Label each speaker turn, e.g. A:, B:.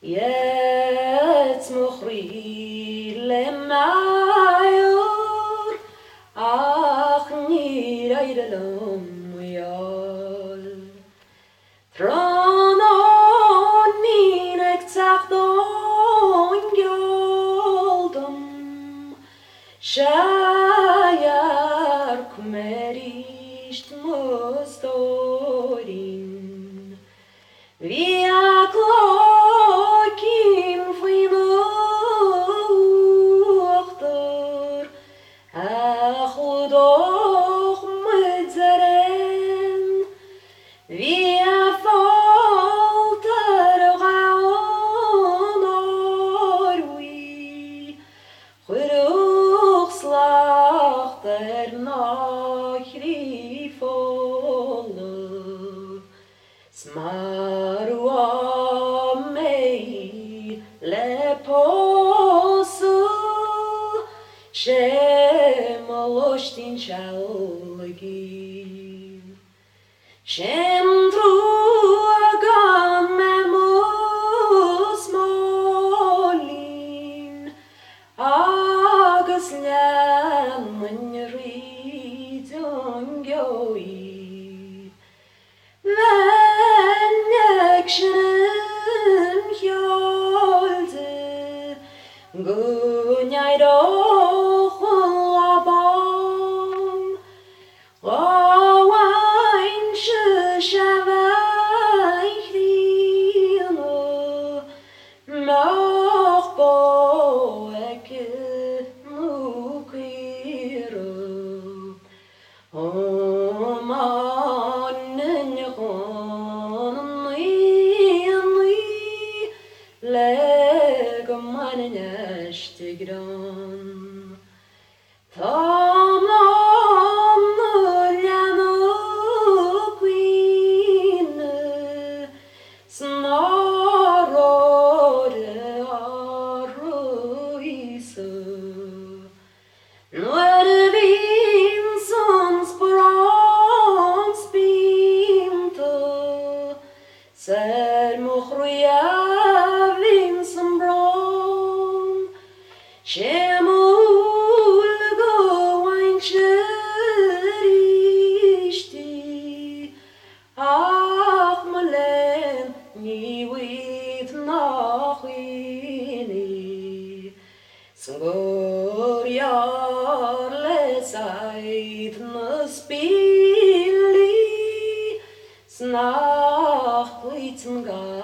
A: Jetzt mochri lemayor ach niraydalom yol Tronon ninek tsakdon yoldum Shayar kumerisht mostorin Via klokin vinochter Achudoch mitzeren Via falter gaon orwi Churuch slachter nachri volle Smarua mei leposu Shem oloshtin shalgi Shem truagam memus molin Agus lemon ridon goi Action hjolde Gunyai doch labam Wawain shavai dino Mach boeke mukiro Legommaneneshtigran Tamam lemukine Snarore arruise Nuervinsons bronsbinte Ser mochruya vinsum bron Shemul goain sherishti Ach malen niwit nachwini Sgur yar lesait naspili Snach glitzen